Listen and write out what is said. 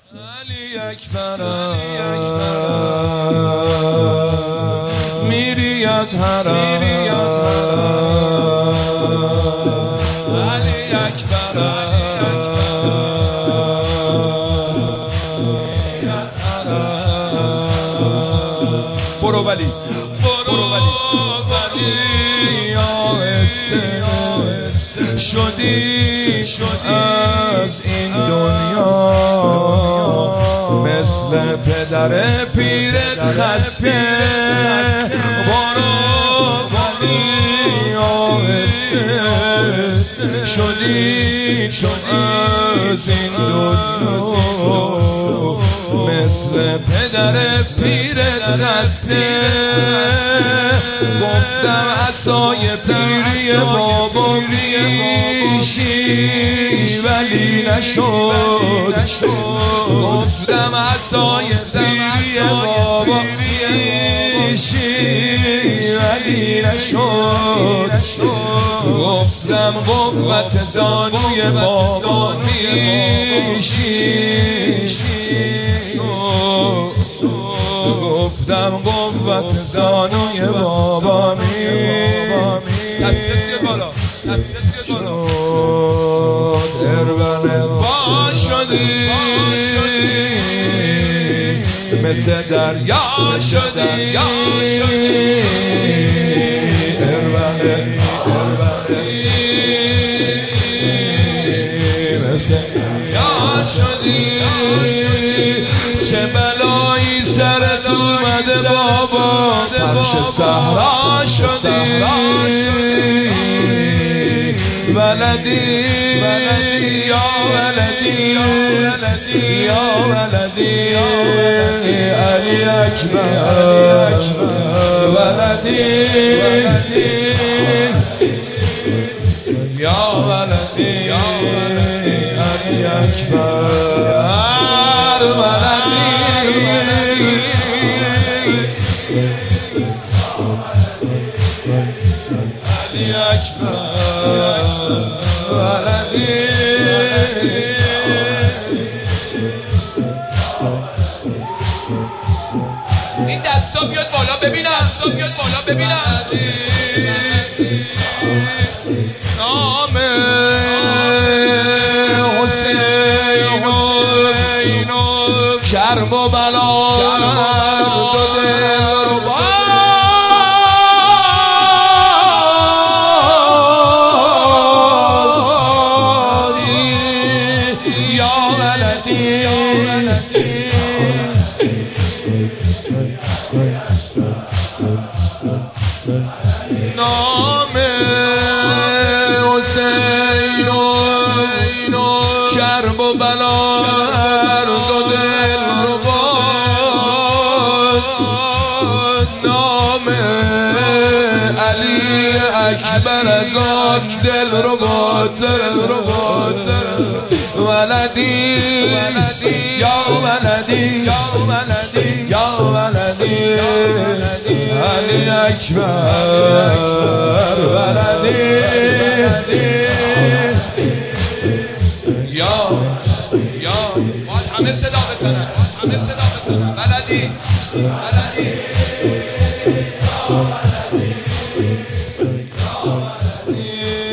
علی اکبر میری از حرم علی اکبر برو ولی آهسته شدی از این دنیا مثل پدر پیرت خسته برو ولی آهسته شدی از این دنیا مثل پدر پیرت خسته گفتم عصای پیری بابا میشی ولی نشد گفتم عصای پیری بابا میشی ولی نشد گفتم قوت زانوی بابا میشی گفتم قوت زانوی بابا دستت بالا اربن با شدی مثل دریا شدی اربن مثل دریا شدی چه بلایی سرت اومده بابا فرش صحرا شدی ولدی یا ولدی یا ولدی علی اکبر ولدی یا ولدی علی اکبر علی اکبر ولدی این دستا بیاد بالا ببینم نام حسین و کرب و بلا دو دل رو نام حسین و کرب و بلا هر دو دل رو باز نام علی اکبر از آن دل رو ولدی یا ولدی یا ولدی علی اکبر ولدی یا باید همه صدا بزنن ولدی یا ولدی